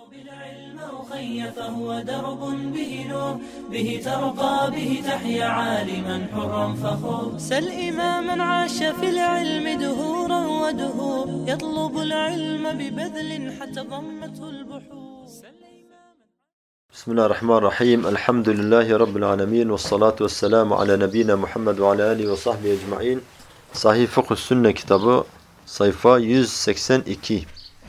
بالعلم أخي فهو درب به نور به ترقى به تحيا عالما حرا فخور سل إماما عاش في العلم دهورا ودهور يطلب العلم ببذل حتى ضمته البحور. بسم الله الرحمن الرحيم. الحمد لله رب العالمين والصلاة والسلام على نبينا Muhammed ve ala alihi ve sahbihi ecmaîn. Sahih Fıkh Sünne kitabı sayfa 182.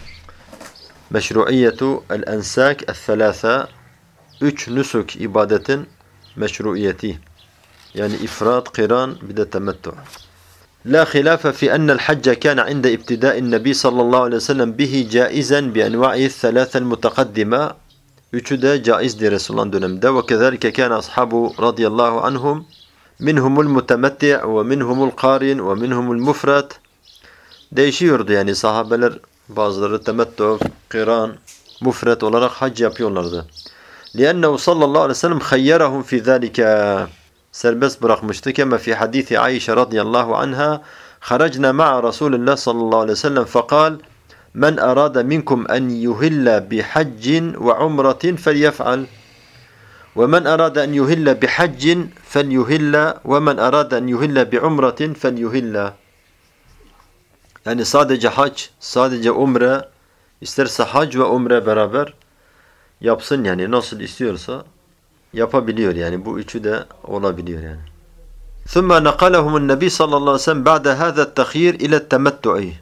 Meşruiyetu el-ensak el-thelâtha, 3 nusuk ibadetin meşruiyeti. Yani ifrat, kıran, bir de temettu. La hilafe fi ennel hacca kana inde ibtidâ'in nebi sallallahu aleyhi ve sellem bihi caizen bi enva'i thelâthel mutakaddime. Üçü de caizdi Resulullah'ın döneminde. Ve kezalike kana ashabu radıyallahu anhum minhumul mutemetti' ve minhumul qarin ve minhumul mufrat. Değişiyordu yani sahabeler, bazıları temettu, kıran, mufret olarak hac yapıyorlardı. لِأَنَّهُ sallallahu aleyhi ve sellem خَيَّرَهُمْ فِي ذَٰلِكَ, serbest bırakmıştı. Kema fi hadithi Ayşe radıyallahu anha, خَرَجْنَا مَعَ رَسُولِ اللّٰهِ sallallahu aleyhi ve sellem فَقَالْ مَنْ أَرَادَ مِنْكُمْ أَنْ يُهِلَّ بِحَجٍّ وَعُمْرَةٍ فَلْيَفْعَلْ وَمَنْ أَرَادَ أَنْ يُهِلَّ بِحَجٍّ فَلْيُهِلَّ وَمَنْ أَرَادَ أَنْ يُهِلَّ بِعُمْرَةٍ فَلْيُهِلَّ. Yani sadece hac, sadece umre, isterse hac ve umre beraber yapsın, yani nasıl istiyorsa yapabiliyor, yani bu üçü de olabiliyor yani. ثُمَّ نَقَلَهُمُ النَّبِي sallallahu aleyhi ve sellem بَعْدَ هَذَا التَّخْيِيرِ إِلَى التَّمَتُّعِ.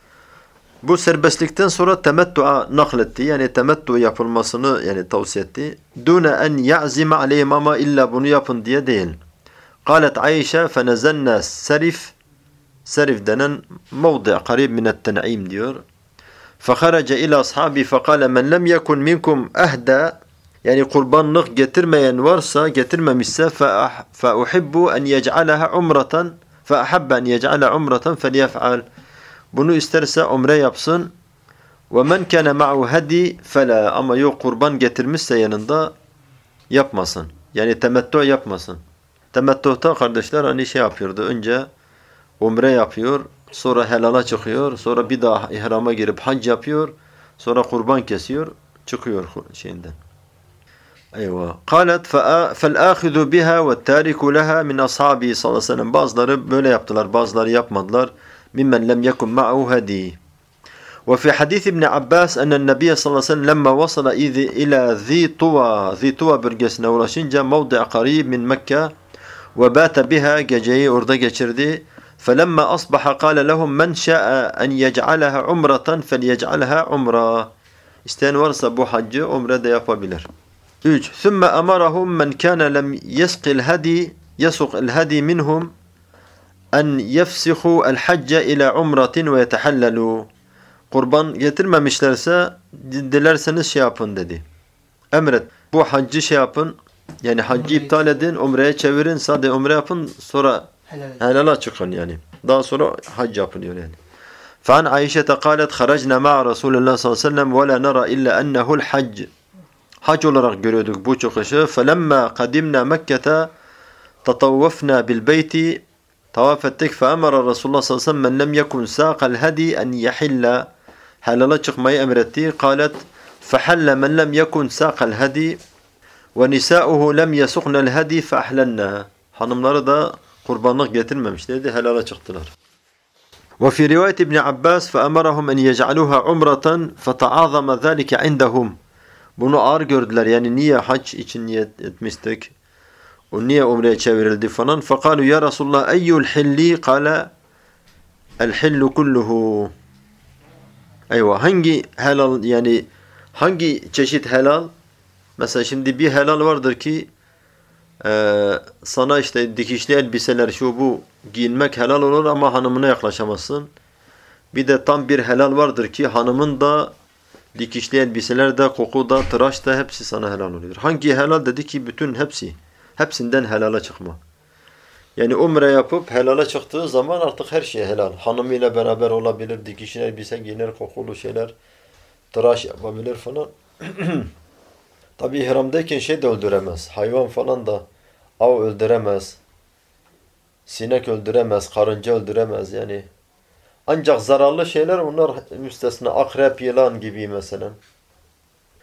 Bu serbestlikten sonra temettu'a nakletti, yani temettu yapılmasını yani tavsiye etti. دُونَ أَنْ يَعْزِمَ عَلَيْهِمْ, ama illa bunu yapın diye değil. قالت عَيْشَ فَنَزَلْنَا سَرِفْ, Serif denen mevdi' karib minet ten'im diyor. فَخَرَجَ إِلَى أَصْحَابِ فَقَالَ مَنْ لَمْ يَكُنْ مِنْكُمْ أَهْدَى, yani kurbanlık getirmeyen varsa, getirmemişse فَأُحِبُّ أَنْ يَجْعَلَهَا عُمْرَةً فَأَحَبَّ أَنْ يَجْعَلَ عُمْرَةً فَلْيَفْعَلْ. Bunu isterse umre yapsın. وَمَنْ كَانَ مَعُهُ هَدِي فَلَا, ama yok kurban getirmişse yanında yapmasın. Yani temettu yapmasın. Temettu'ta kardeşler hani şey yapıyordu, önce umre yapıyor, sonra helala çıkıyor, sonra bir daha ihrama girip hac yapıyor, sonra kurban kesiyor, çıkıyor şeyinden. Eyvah. قالت فَالْآخِذُ بِهَا وَالتَّارِكُ لَهَا مِنْ أَصْحَابِهِ sallallahu aleyhi ve sellem. Bazıları böyle yaptılar, bazıları yapmadılar. مِمَّنْ لَمْ يَكُنْ مَعَهُ هَدِي. وفي حديث ابن عباس أن النبي صلى الله عليه وسلم لما وصل إلى ذي طوى bölgesine ulaşınca موضع قريب من مكة وبات بها, geceyi orada geçirdi. فَلَمَّا أَصْبَحَ قَالَ لَهُمْ مَنْ شَاءَ أَنْ يَجْعَلَهَا عُمْرَةً فَلْيَجْعَلَهَا عُمْرًا. İsteyen varsa bu haccı umre de yapabilir. 3. ثُمَّ أَمَرَهُمْ مَنْ كَانَ لَمْ يَسُقْ الْهَدِي مِنْهُمْ أَنْ يَفْسِخُوا الْحَجَّ إِلَى عُمْرَةٍ وَيَتَحَلَّلُوا. Kurban getirmemişlerse dilerseniz şey yapın dedi. Emret. Bu haccı şey yapın. Yani haccı iptal edin, umreye çevirin, sadece umre yapın, sonra helala çıkın yani. Daha sonra hac yapılıyor yani. فَعَنْ عَيْشَةَ قَالَتْ خَرَجْنَا مَعَ رَسُولِ اللّٰهِ sallallahu aleyhi ve sellem وَلَا نَرَى إِلَّا أَنَّهُ الْحَجِّ. Hac olarak görüyorduk bu çıkışı. فَلَمَّا قَدِمْنَا مَكَّةَ تَطَوَّفْنَا بِالْبَيْتِ, tavaf ettik. فَأَمَرَ رَسُولُ اللّٰهِ sallallahu aleyhi ve sellem مَنْ لَمْ يَكُنْ سَاقَ الْهَدِي أَنْ يَحِلَّ, helala çıkmayı emretti. قَالَتْ فَحَلَّ مَنْ لَمْ يَكُنْ سَاقَ الْهَدِي وَنِسَاؤُهُ لَمْ يَسُقْنَ الْهَدِي فَأَحْلَلْنَا. Hanımları da kurbanlık getirmemişlerdi, helala çıktılar. وفي رواية ابن عباس فأمرهم أن يجعلوها عمرة فتعاظم ذلك عندهم. Bunu ağır gördüler, yani niye hac için niyet etmiştik, o niye umreye çevrildi falan. فقالوا يا رسول الله أي الحل قال الحل كله. Eyvah, hangi helal, yani hangi çeşit helal? Mesela şimdi bir helal vardır ki sana işte dikişli elbiseler şu bu giyinmek helal olur ama hanımına yaklaşamazsın. Bir de tam bir helal vardır ki hanımın da dikişli elbiseler de, koku da, tıraş da hepsi sana helal oluyor. Hangi helal dedi ki bütün hepsi. Hepsinden helala çıkma. Yani umre yapıp helala çıktığı zaman artık her şey helal. Hanımıyla beraber olabilir, dikişli elbise giyinir, kokulu şeyler, tıraş yapabilir falan. Tabi ihramdayken şey de öldüremez. Hayvan falan da av öldüremez. Sinek öldüremez, karınca öldüremez yani. Ancak zararlı şeyler onlar müstesna. Akrep, yılan gibi mesela.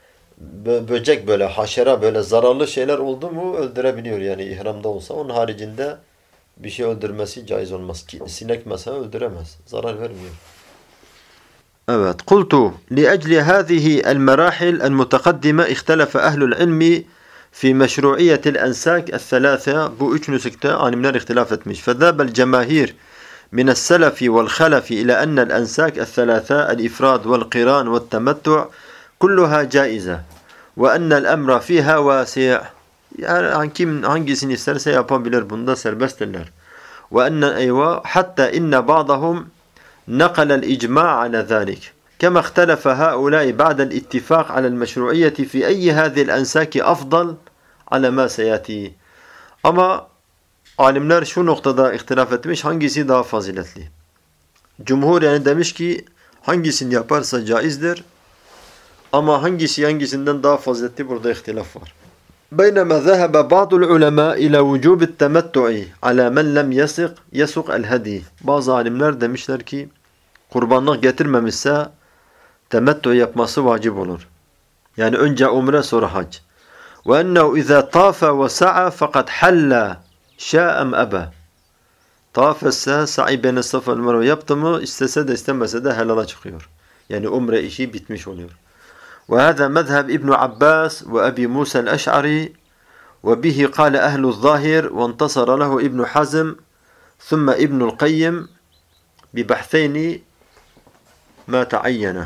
böcek böyle haşera böyle zararlı şeyler oldu mu öldürebiliyor yani ihramda olsa. Onun haricinde bir şey öldürmesi caiz olmaz ki. Sinek mesela öldüremez. Zarar vermiyor. Evet. قلت لأجل هذه المراحل المتقدمة اختلف أهل العلم في مشروعية الأنساك الثلاثة. Bu üç nüsükte alimler ihtilaf etmiş. فذهب الجماهير من السلف والخلف إلى أن الأنساك الثلاثة الإفراد والقران والتمتع كلها جائزة وأن الأمر فيها واسع. Yani kim hangisini isterse yapabilir. Bunda serbesttirler. وأن أيوة حتى إن بعضهم نقل الإجماع على ذلك كما اختلف هؤلاء بعد الاتفاق على المشروعية في أي هذه الأنساك أفضل على ما سيأتي. Ama alimler şu noktada ihtilaf etmiş, hangisi daha faziletli? Cumhur yani demiş ki hangisini yaparsa caizdir ama hangisinden daha faziletli burada ihtilaf var. بينما ذهب بعض العلماء إلى وجوب التمتع على من لم يسق الهدي. Bazı alimler demişler ki kurbanlık getirmemişse temettü yapması vacip olur. Yani önce umre sonra hac. وأنه إذا طاف وسعى فقد حل شاء أم أبى. Tavaf etse sa'i beyne safa ve merve yaptı mı istese de istemese de helala çıkıyor. Yani umre işi bitmiş oluyor. وهذا مذهب ابن عباس وأبي موسى الأشعري وبه قال أهل الظاهر وانتصر له ابن حزم ثم ابن القيم ببحثين ما تعينه.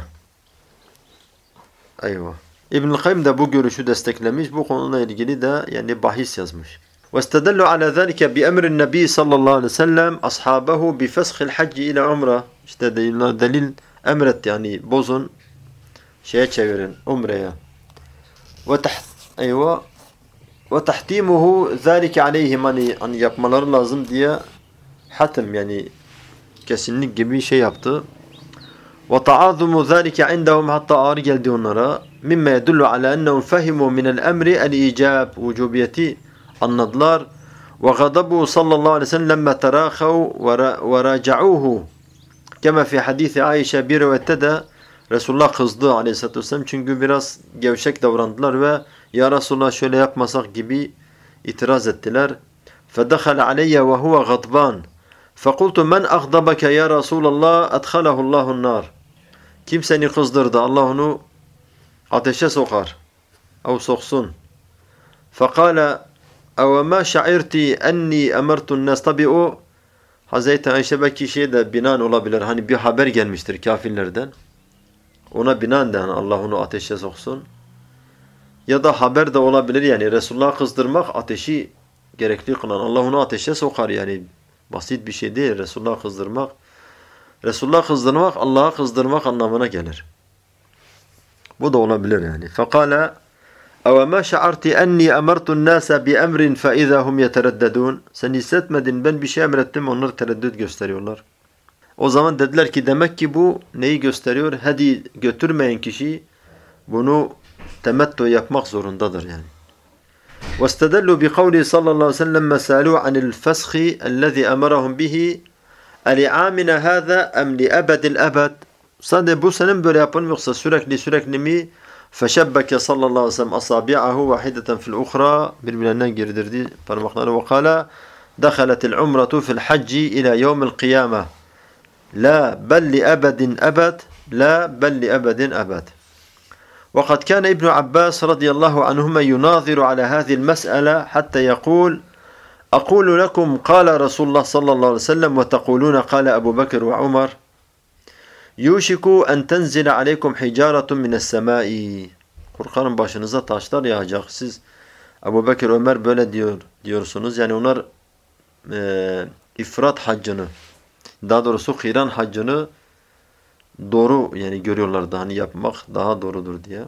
أيوة. İbn Kayyim de bu görüşü desteklemiş. Bu konuyla ilgili de yani bahis yazmış. واستدلوا على ذلك بأمر النبي صلى الله عليه وسلم أصحابه بفسخ الحج إلى عمرة. İşte delil emretti yani bozun şeye çevirin umreye. Ve tahtimuhu zâlike aleyhim hani yapmaları lazım diye hatim yani kesinlik gibi şey yaptı. Ve ta'azumu zâlike indahum hatta ağır geldi onlara. Mimme yedullu ala ennehum fehimu minel emri el-icab vücubiyeti anladılar. Ve gadabu sallallahu aleyhi ve sellem lemme terakhav ve raca'uhu. Kema fi hadisi Ayşe bir rivayette de Resulullah kızdı aleyhissalatü vesselam çünkü biraz gevşek davrandılar ve ya Resulullah şöyle yapmasak gibi itiraz ettiler. فَدَخَلَ عَلَيَّ وَهُوَ غَضْبَانٍ فَقُلْتُ مَنْ أَغْضَبَكَ يَا رَسُولَ اللّٰهِ اَدْخَلَهُ اللّٰهُ النَّارِ. Kim seni kızdırdı? Allah onu ateşe sokar. O soksun. فَقَالَ اَوَمَا شَعِرْتِ اَنِّي اَمَرْتُ النَّاسِ. Tabi o Hazreti Ayşe belki şey de binan olabilir. Hani bir haber gelmiştir kafirlerden. Ona binaen de Allah onu ateşe soksun. Ya da haber de olabilir yani Resulullah'ı kızdırmak ateşi gerekli kılan. Allah onu ateşe sokar yani basit bir şey değil Resulullah'ı kızdırmak. Resulullah'ı kızdırmak Allah'ı kızdırmak anlamına gelir. Bu da olabilir yani. فَقَالَ اَوَمَا شَعَرْتِ اَنِّي اَمَرْتُ النَّاسَ بِاَمْرٍ فَاِذَا هُمْ يَتَرَدَّدُونَ. Sen hissetmedin ben bir şey emrettim onlar tereddüt gösteriyorlar. O zaman dediler ki demek ki bu neyi gösteriyor? Hadi götürmeyen kişi bunu temettü yapmak zorundadır yani. وَاسْتَدَلُّوا بِقَوْلِ صَلَّى اللّٰهُ عَلَيْهِ وَسَلَّمَ مَسَالُوا عَنِ الْفَسْخِ الَّذِي أَمَرَهُمْ بِهِ أَلِعَامِنَ هَذَا اَمْ لِأَبَدِ الْأَبَدِ. Sadece bu senin böyle yapın yoksa sürekli mi? فَشَبَّكَ صَلَّى اللّٰهُ عَلَيْهِ وَسَلَّمَ أَصَابِعَهُ وَحِدَةً فِي الْأُخْرَى. Birbirlerinden girdirdi parmakları وَقَالَ دَخَلَتِ الْعُمْرَةُ فِي الْحَجِّ إِلَى يَوْمِ الْقِيَامَةِ لَا بَلْ لِأَبَدٍ أَبَدٍ لَا بَلْ لِأَبَدٍ أَبَدٍ. وقد كان ابن عباس رضي الله عنهما يناظر على هذه المسألة حتى يقول أقول لكم قال رسول الله صلى الله عليه وسلم وتقولون قال أبو بكر وعمر يوشك أن تنزل عليكم حجارة من السماء. Kur'an'ın başınıza taşlar yağacak. Siz Ebu Bekir Ömer böyle diyorsunuz. Yani onlar ifrat haccını daha doğrusu kıran haccını doğru yani görüyorlardı hani yapmak daha doğrudur diye.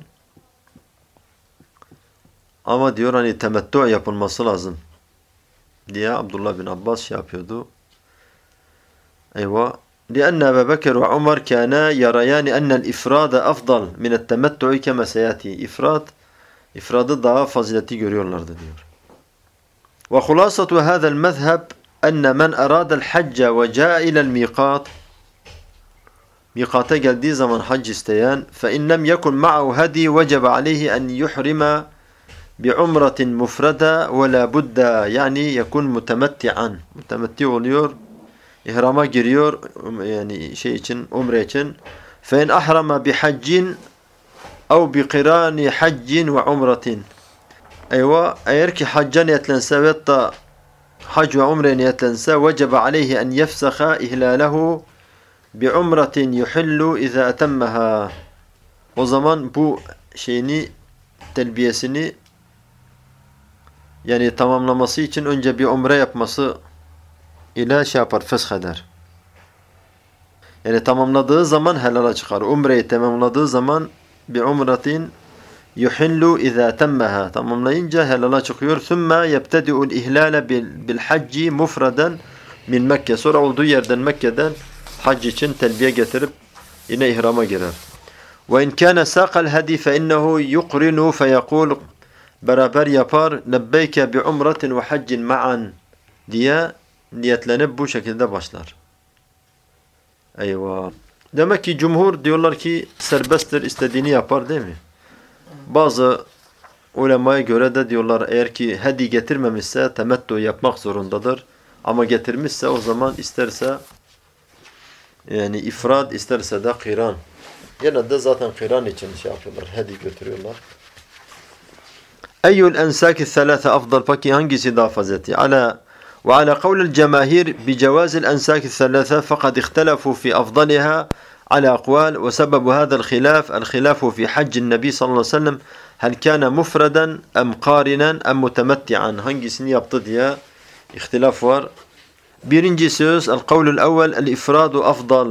Ama diyor hani temettü yapılması lazım diye Abdullah bin Abbas şey yapıyordu. Eyvah. لأن أبا بكر وعمر كانا يريان أن الإفراد أفضل من التمتع كما سيأتي. İfradı daha faziletli görüyorlardı diyor. وخلاصة هذا المذهب أن من أراد الحج وجاء إلى الميقات. Mikata geldiği zaman hac isteyen فَاِنْ لَمْ يَكُنْ مَعَهُ هَدِي وَجَبَ عَلَيْهِ أَنْ يُحْرِمَ بِعُمْرَةٍ مُفْرَدَةٍ وَلَا بُدَّ yani يَكُنْ مُتَمَتِّعًا Mütemetti oluyor, ihrama giriyor yani için, umre için. فَاِنْ أَحْرَمَ بِحَجٍّ اَوْ بِقِرَانِ حَجٍّ وَعُمْرَةٍ eğer ki hacca niyetlense ve da hac ve umre niyetlense vecebe aleyhi en yefsaha ihlalehu bi umratin yuhillu iza etemmeha. O zaman bu telbiyesini yani tamamlaması için önce bir umre yapması ile fesh eder. Yani tamamladığı zaman helala çıkar. Umreyi tamamladığı zaman bi umratin yuhillu iza temmeha. Tamamlayınca helala çıkıyor. Thumma yebtedi'ul ihlale bil hacci mufradan min Mekke. Sonra olduğu yerden Mekke'den hac için telbiye getirip yine ihrama girer. Ve in kana saqal hadi fe innehu yuqrinu fe yekul beraber yapar lebbeyke bi umratin ve haccin ma'an diye niyetlenip bu şekilde başlar. Eyvah. Demek ki cumhur diyorlar ki serbesttir, istediğini yapar değil mi? Bazı ulemaya göre de diyorlar eğer ki hedi getirmemişse temettu yapmak zorundadır. Ama getirmişse o zaman isterse yani ifrad isterse de kıran. Genelde zaten kıran için yapıyorlar. Hedi götürüyorlar. Eyyul ensaki thalâthe afdal peki hangisi daha fazileti? وعلى قول الجماهير بجواز الأنساك الثلاثة فقد اختلفوا في أفضلها على أقوال وسبب هذا الخلاف في حج النبي صلى الله عليه وسلم هل كان مفردا أم قارنا أم متمتعا hangisini yaptı diye ihtilaf var. Birinci söz el-kavlul evvel el-ifradu afdal.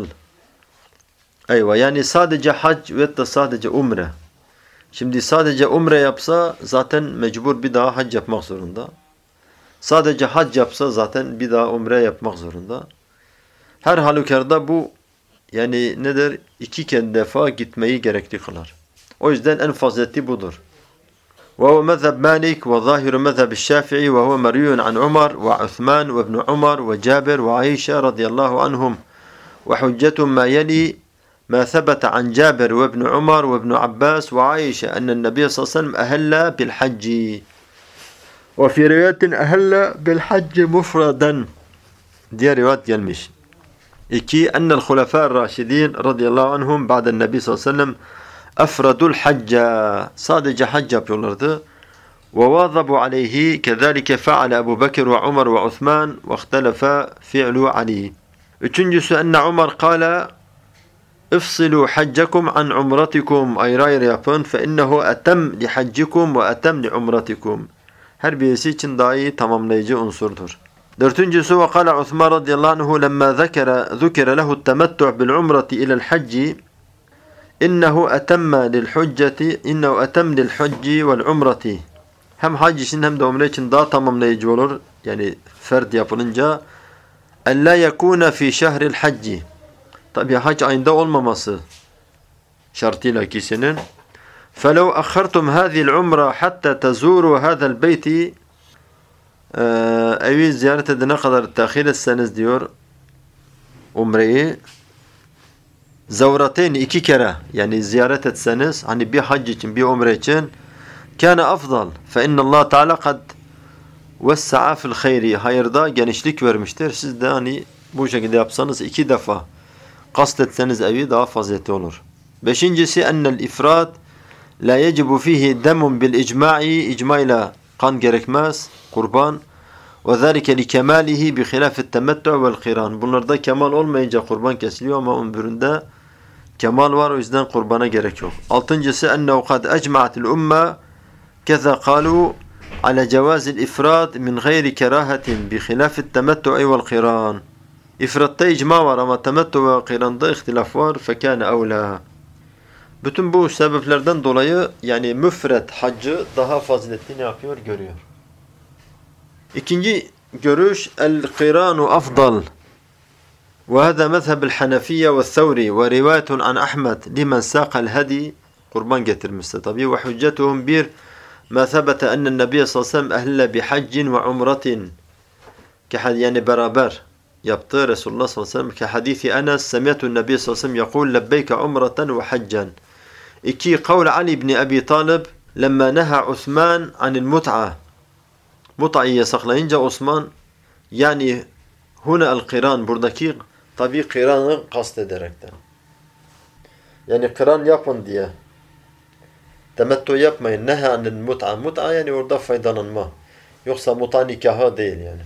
Eyvah yani sadece hac ve de sadece umre. Şimdi sadece umre yapsa zaten mecbur bir daha hac yapmak zorunda. Sadece hac yapsa zaten bir daha umre yapmak zorunda. Her halükarda bu yani nedir? 2 defa gitmeyi gerekli kılar. O yüzden en fazileti budur. وهو مذهب مالك وظاهر مذهب الشافعي وهو مروي عن عمر وعثمان وابن عمر وجابر وعائشة رضي الله عنهم وحجة ما يلي ما ثبت عن جابر وابن عمر وابن عباس وعائشة أن النبي صلى الله عليه وسلم أهل بالحج وفي رواية أهل بالحج مفردا diye rivayet gelmiş. 2. أن الخلفاء الراشدين رضي الله عنهم بعد النبي صلى الله عليه وسلم أفردوا الحج sadece hac yapıyorlardı. وواظبوا عليه كذلك فعل أبو بكر وعمر وعثمان واختلف فعل علي. Üçüncüsü أن عمر قال افصلوا حجكم عن عمرتكم ayrı ayrı yapın فإنه أتم لحجكم وأتم لعمرتكم. Her birisi için daha iyi tamamlayıcı unsurdur. Dördüncüsü وقال عثمان رضي الله عنه لما ذكر له التمتع بالعمرة إلى الحج إنه أتم للحج والعمرة. Hem hac için hem de umre için daha tamamlayıcı olur. Yani ferd yapılınca ألا يكون في شهر الحج. Tabi hac ayında olmaması şartıyla kişinin. فلو أخرتم هذه العمرة حتى تزوروا هذا البيت evi ziyaret edene kadar tahir etseniz diyor umreyi zavrateyn 2 kere yani ziyaret etseniz hani bir hac için bir umre için kana afdal fe innallah teala kad vessa'a fil hayri hayırda genişlik vermiştir. Siz de hani bu şekilde yapsanız 2 defa kastetseniz evi daha faziletli olur. Beşincisi ennel ifrat la yecibu fihi demun bil icma'i icma ile kan gerekmez kurban ve zâlike li kemâlihi bi khilâfet temettu vel kîrân. Bunlarda kemal olmayınca kurban kesiliyor ama öbüründe kemal var o yüzden kurbana gerek yok. Altıncısı ennehu kad ecma'atil umme keza kâlu ala cevâzil ifrad min gayri kerâhetin bi khilâfet temettu vel kîrân. İfratta icma var ama temettu ve kîranda ihtilaf var fekâne evlâ. Bütün bu sebeplerden dolayı yani müfred haccı daha faziletli ne yapıyor? Görüyor. İkinci görüş el-kıranu afdal. Ve hâzâ mezhebul hanefiyye ve thawri ve rivayetun an Ahmed limen sâqal hadi kurban getirmişse tabi ve hüccetuhum bir ma thebete ennen nebiye sallallahu aleyhi ve sellem ehlle bi haccin ve umratin yani beraber yaptı Resulullah sallallahu aleyhi ve sellem ki hadisi Enes semiyetun Nebi sallallahu aleyhi ve sellem yekul lebbeyke umreten ve haccen. 2. Kavl Ali ibn Abi Talib lemma neha Osman anil mut'a. Mut'ayı yasaklayınca Osman yani huna el-kıran buradaki tabi kıranı kastederekten. Yani kıran yapın diye. Temettu yapmayın. Neha anil mut'a. Mut'a yani orada faydalanma. Yoksa mut'a nikahı değil yani.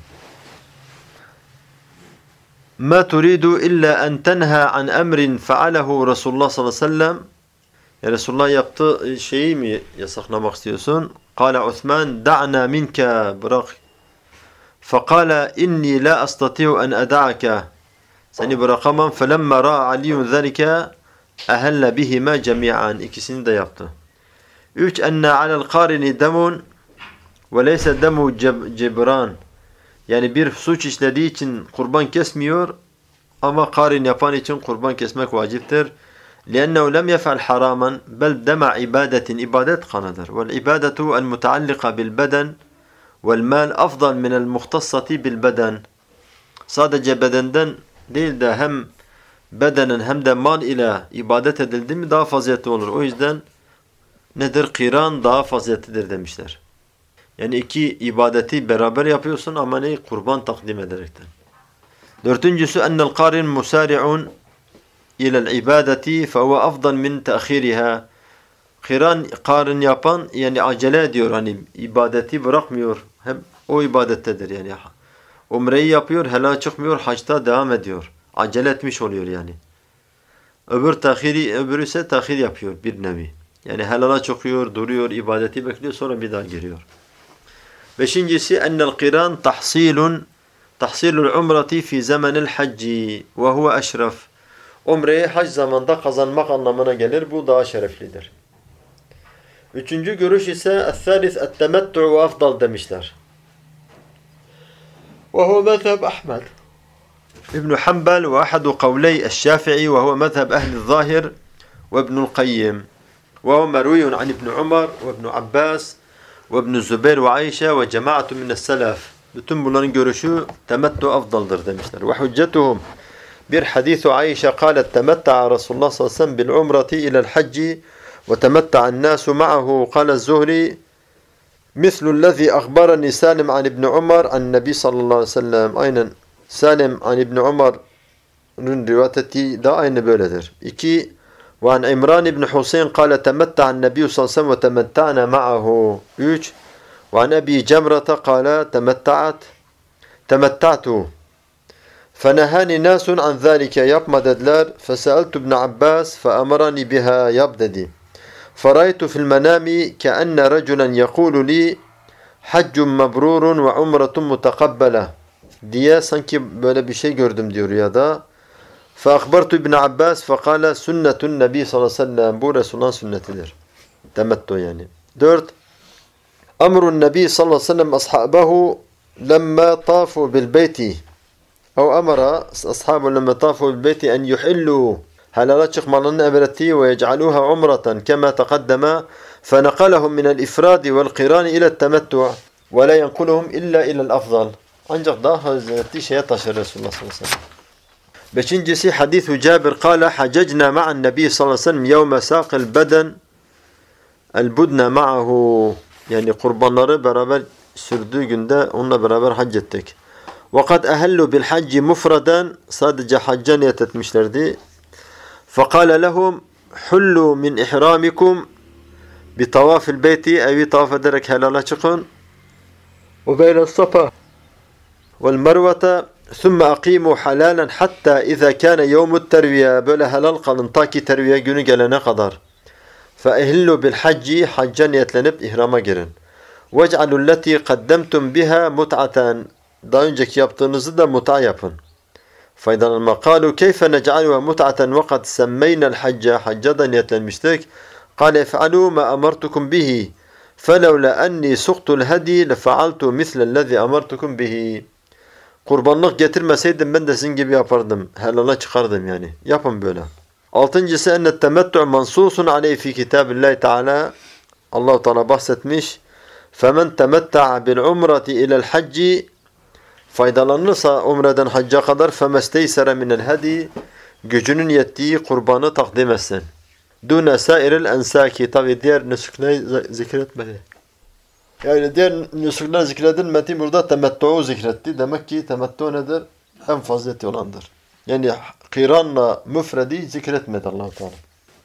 Ma turidu illa en tenha an emrin fealehu Resulullah sallallahu aleyhi ve sellem. Ya Resulullah yaptığı şeyi mi yasaklamak istiyorsun? Kale Osman da'na minka bırak. Fekale inni la astati'u en eda'aka. Seni bırakamam. Felemma ra'a aliyun zalike ehelle bihime cemi'an. İkisini de yaptı. 3. Enne alel qarini demun ve leyse demu cebran. Yani bir suç işlediği için kurban kesmiyor ama karin yapan için kurban kesmek vaciptir. لأنه لم يفعل حراما بل دم عبادة ibadet kanıdır. والعبادة المتعلقة بالبدن والمال أفضل من المختصة بالبدن. Sadece bedenden değil de hem bedenen hem de mal ile ibadet edildi mi daha faziletli olur. O yüzden nedir? Kıran daha faziletlidir demişler. Yani iki ibadeti beraber yapıyorsun ama ne? Kurban takdim ederekten. 4. Ennel qarin musari'un ilel ibadeti fehuve afdal min te'khiriha. Karin yapan yani acele ediyor, hani ibadeti bırakmıyor. Hem o ibadettedir yani. Umreyi yapıyor, helal çıkmıyor, haçta devam ediyor. Acele etmiş oluyor yani. Öbürü ise tahir yapıyor bir nevi. Yani helala çıkıyor, duruyor, ibadeti bekliyor, sonra bir daha giriyor. 5. Ennel qiran tahsilul umreti fi zamanil hacci ve huve eşref. Umreyi hac zamanında kazanmak anlamına gelir. Bu daha şereflidir. 3. görüş ise el-thalith et-temettu ve afdal demişler. Ve huve mezheb Ahmed İbn Hanbel ve ahadu kavley el-Şafii ve huve mezheb ehli zahir ve İbnül Kayyim ve huve merviyun an İbn Umar ve İbn Abbas ve İbn Zübeyr ve Ayşe ve cemaatun mine's-selef. Bütün bunların görüşü temettu afdaldır demişler. Ve hüccetuhum bir hadithu Ayşe kâlet temetta'a Resulullah sallallahu aleyhi ve sellem bil umreti ila'l hacci ve temetta'an nasu ma'ahu kâle Zuhri mislu'llezî akhbarani Salim an İbn Umar an Nebi sallallahu aleyhi ve sellem. Aynen Salim an İbn Umar'ın rivayet ettiği de aynı böyledir. 2. Ve an İmran İbn Husayn kâle temetta'an Nebi sallallahu aleyhi ve sellem ve temetta'na ma'ahu. 3. Ve an Ebi Cemrata kâle temetta'tu. فَنَهَانِ نَاسٌ عَنْ ذَٰلِكَ yapma dediler. فَسَأَلْتُ ابْنَ عَبَّاسِ فَأَمَرَنِي بِهَا yap dedi. فَرَيْتُ فِي الْمَنَامِ كَأَنَّ رَجُلًا يَقُولُ لِي حَجٌّ مَبْرُورٌ وَعُمْرَةٌ مُتَقَبَّلَةٌ diye sanki böyle bir şey gördüm diyor rüyada. فَأَخْبَرْتُ ابْنَ عَبَّاسِ فَقَالَ سُنَّةُ النَّبِي sallallahu aleyhi ve sellem. Bu Resulullah'ın sünnetidir. Temettu yani. 4. اَمْرُ النَّبِي sallallahu aleyhi ve sellem أَصْحَابَهُ لَمَّا طَافُوا بِالْبَيْتِ أو أمر أصحابه لما طافوا بالبيت أن يحلوا helala çıkmalarını emretti ve yec'aluha umratan kema taqaddama fenaqalahum min el-ifrad ve'l-qiran ila et-temettu' ve la yanquluhum illa ila el-afdal. Ancak daha hazreti şeye taşır Resulullah sallallahu aleyhi ve sellem. 5. hadithu Cabir قال حججنا مع النبي sallallahu aleyhi ve sellem يوم ساق البدن البدن معه. Yani kurbanları beraber sürdüğü günde onunla beraber hac ettik. وَقَدْ أَهَلُّوا بِالْحَجِّ مُفْرَدًا sadece hacca niyet etmişlerdi. فَقَالَ لَهُمْ حُلُّوا مِنْ إِحْرَامِكُمْ بِطَوَافِ الْبَيْتِ evi tavaf ederek helala çıkın. وَبَيْنَ الصَّفَا وَالْمَرْوَةَ ثُمَّ أَقِيمُوا حَلَالًا حَتَّى إِذَا كَانَ يَوْمُ التَّرْوِيَةِ böyle helal kalın ta ki terviye günü gelene kadar. فَاِهِلُّوا بِالْحَجِّ hacca niyetlenip ihrama girin. وَاجْعَلُوا الَّتِي قَدَّمْتُمْ بِهَا مُتْعَةً daha önceki yaptığınızı da mut'a yapın. Faydalanma. قالوا كيف نجعلها متعة وقد سمينا الحج hacca da niyetlenmiştik. قال افعلوا ما أمرتكم به فلولا أني سقت الهدي لفعلت مثل الذي أمرتكم به. Kurbanlık getirmeseydim ben de sizin gibi yapardım. Helala çıkardım yani. Yapın böyle. 6. ennet temettu mansusun aleyhi fi kitabillahi Teala. Allah-u Teala bahsetmiş. فَمَنْ تَمَتَّعَ بِالْعُمْرَةِ إِلَى الْحَجِّ Faydalanırsa umreden hacca kadar فَمَسْتَيْسَرَ مِنَ الْهَدِي gücünün yettiği kurbanı takdim etsin. دُونَ سَائِرِ الْاَنْسَاكِ tabi diğer nüsükleri zikretmedi. Yani diğer nüsükler zikredilmedi. Burada temettu'u zikretti. Demek ki temettu nedir? En fazileti olandır. Yani kıranla müfredi zikretmedi Allah-u Teala.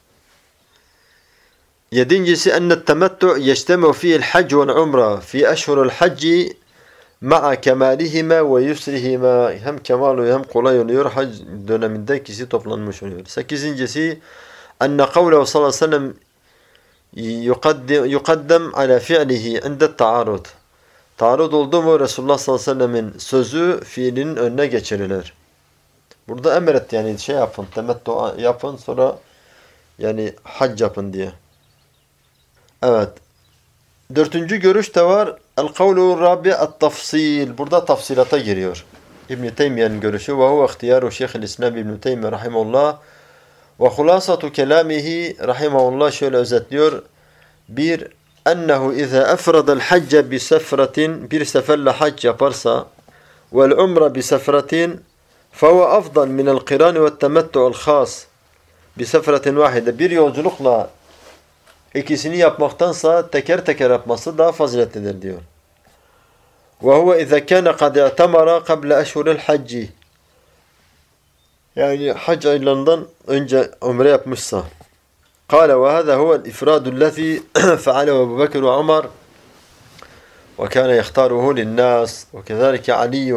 Yedincisi ennet temettu yeştemu fi'l hac ve umra fi eşhurul hacci ma'a kemalihima ve yusrihima. Hem kemal hem kolay oluyor. Hac döneminde ikisi toplanmış oluyor. Sekizincisi enne kavlehu sallallahu aleyhi ve sellem yukaddem ala fi'lihi inde ta'arud. Ta'arud oldu mu Resulullah sallallahu aleyhi ve sellemin sözü fiilinin önüne geçirilir. Burada emret yani şey yapın, temettu yapın sonra yani hac yapın diye. Evet. Dördüncü görüş de var. El-kavlu rabi et-tafsil. Burada tafsilata giriyor. İbn-i Teymiye'nin görüşü. Ve huve ihtiyaru Şeyhülislam İbn-i Teymiye rahimahullah. Ve hulasatu kelamihi rahimahullah şöyle özetliyor. Bir, ennehu izâ efradel hacce bi sefretin, bir seferle hac yaparsa vel umre bi sefretin fehuve afdal minel qirani ve temettu'l khas bi sefretin vahide. Bir yolculukla ikisini yapmaktansa teker teker yapması daha faziletlidir diyor. Ve huve izâ kâne kad i'temara qabla eşhuril hacci. Yani hac aylarından önce umre yapmışsa. قال وهذا هو الإفراد الذي فعله أبو بكر وعمر وكان يختاره للناس وكذلك علي.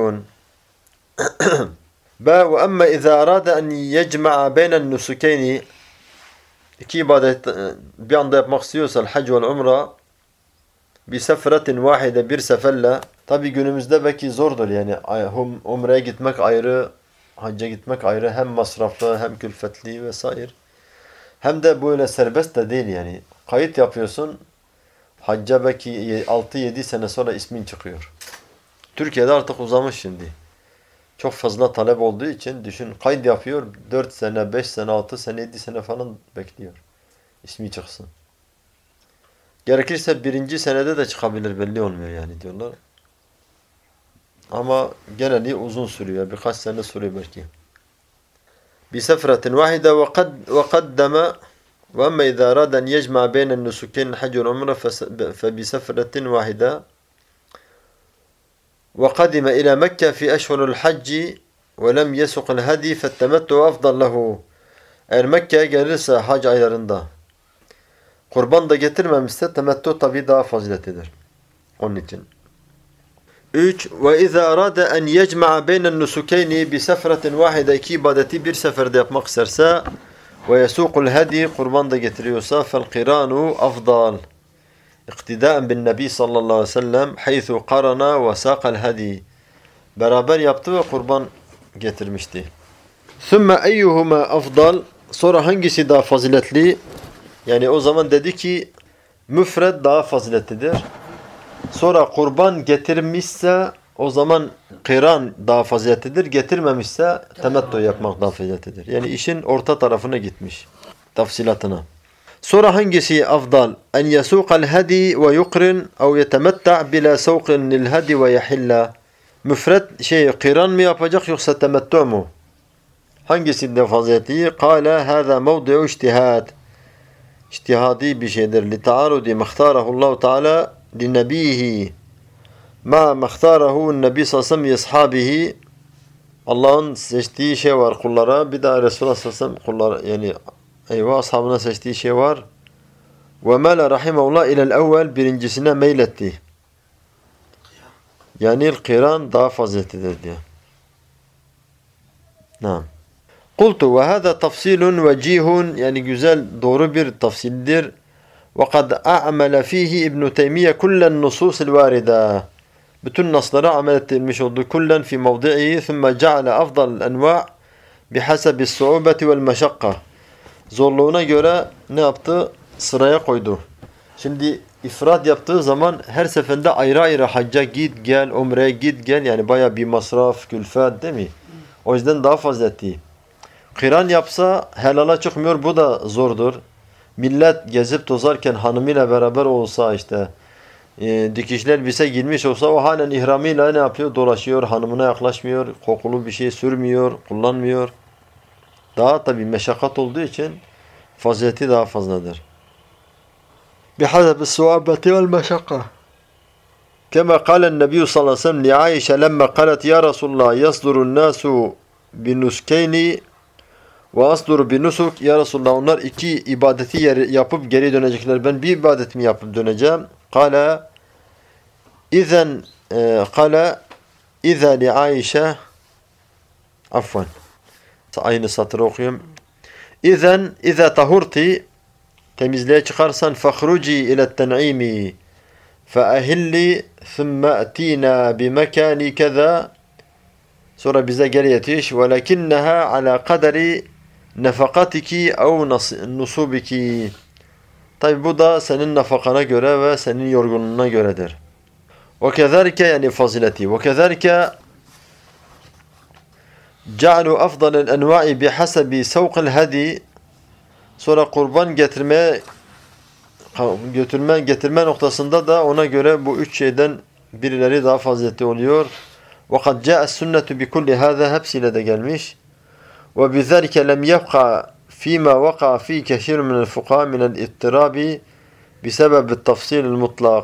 وأما إذا أراد أن يجمع بين النسكين iki ibadet bir anda yapmak istiyorsa hac ve umre bir sefretin vahide bir seferle tabi günümüzde belki zordur yani umreye gitmek ayrı hacca gitmek ayrı hem masraflı hem külfetli vesaire. Hem de böyle serbest de değil yani. Kayıt yapıyorsun. Hacca belki 6-7 sene sonra ismin çıkıyor. Türkiye'de artık uzamış şimdi. Çok fazla talep olduğu için düşün kayıt yapıyor. 4 sene, 5 sene, 6 sene, 7 sene falan bekliyor. İsmi çıksın. Gerekirse 1. senede de çıkabilir belli olmuyor yani diyorlar. Ama geneli uzun sürüyor. Birkaç sene sürüyor belki. بسفرة واحدة وقدم وأما إذا أراد أن يجمع بين النسكين الحج والعمرة فبسفرة واحدة وقدم إلى مكة في أشهر الحج ولم يسق الهدي فالتمتع أفضل له. Eğer Mekke'ye gelirse hac aylarında kurban da getirmemişse temettu tabi daha faziletlidir. Onun için. 3. وَاِذَا أَرَادَ أَنْ يَجْمَعَ بَيْنَ النُّسُكَيْنِ بِسَفْرَةٍ وَاحِدَ iki ibadeti bir seferde yapmak isterse وَيَسُوقُ الْهَدِي kurban da getiriyorsa فَالْقِرَانُ أَفْضَالِ اِقْتِدَاءً بِالنَّبِي sallallahu aleyhi ve sellem حَيْثُ قَرَنَ وَسَاقَ الْهَدِي beraber yaptı ve kurban getirmişti. ثُمَّ اَيُّهُمَا أَفْضَالِ sonra hangisi daha faziletli? Yani o zaman dedi ki müfred daha faziletlidir. Sonra kurban getirmişse o zaman kıran daha faziletlidir. Getirmemişse temettu yapmak daha faziletlidir. Yani işin orta tarafına gitmiş. Tafsilatına. Sonra hangisi afdal? En yasuqal hadi ve yukrin ev yetemetta bila savqin lil hadi ve yahilla. Müfred kıran mı yapacak yoksa temettu mu? Hangisi de faziletli? Kâle hâzâ mevdi'u ijtihad. İçtihadi bir şeydir. Li ta'arudi mehtarahullahu teala لِنَب۪يهِ مَا مَخْتَارَهُ النَّبِي sallallahu aleyhi ve sellem Allah'ın seçtiği şey var kullara. Bir daha Resulullah sallallahu aleyhi ve sellem kullara yani ashabına seçtiği şey var. وَمَلَ رَحِمَهُ اِلَى الْاَوَّلِ birincisine meyletti. Yani kıran daha faziletlidir diye. Naam. قُلْتُ وَهَذَا تَفْصِيلٌ وَجِيهٌ yani güzel doğru bir tafsildir. وَقَدْ أَعْمَلَ ف۪يهِ İbn-i Teymiye كُلَّ النُّصُوصِ الْوَارِدَةِ bütün naslara amel ettirilmiş olduğu kullen fi mevdi'i thumma ja'ala afdal enva' bihasabi su'ubati vel meşakka zorluğuna göre ne yaptı? Sıraya koydu. Şimdi ifrad yaptığı zaman her seferinde ayrı ayrı hacca git gel, umreye git gel yani baya bir masraf, külfet değil mi? O yüzden daha faziletli. Kıran yapsa helala çıkmıyor, bu da zordur. Millet gezip tozarken hanımıyla beraber olsa işte dikişli elbise giymiş olsa o halen ihramıyla ne yapıyor? Dolaşıyor, hanımına yaklaşmıyor, kokulu bir şey sürmüyor, kullanmıyor. Daha tabi meşakkat olduğu için fazileti daha fazladır. بحسب الصعوبة والمشقة كما قال النبي صلى الله عليه وسلم لعائشة لما قالت يا رسول الله يصدر الناس بنسكين وأصدر بنسك ya Resulullah onlar iki ibadeti yapıp geri dönecekler. Ben bir ibadetimi yapıp döneceğim. قال إذن قال إذا لعائشة عفوا aynı satırı okuyayım. İzen iza tahurti temizliğe çıkarsan fahruci ila ten'imi faahilli thumma atina bi mekani kaza sonra bize gel yetiş velakinnaha ala kaderi nefakatiki ev nusubiki. Tabi bu da senin nafakana göre ve senin yorgunluğuna göredir. Ve kezalike yani fazileti ve kezalike جعلوا أفضل الأنواع بحسب سوق الهدي sonra kurban getirme noktasında da ona göre bu üç şeyden birileri daha faziletli oluyor. وَقَدْ جَاءَ السُنَّةُ بِكُلِّ هَذَا hepsiyle de gelmiş. وَبِذَلِكَ لَمْ يَبْقَى فِيمَا وَقَعَ فِي كَثِيرٌ مِنَ الْفُقَهاءِ مِنَ الْاِضْطِرَابِ بِسَبَبِ التَّفْصِيلِ الْمُطْلَقِ.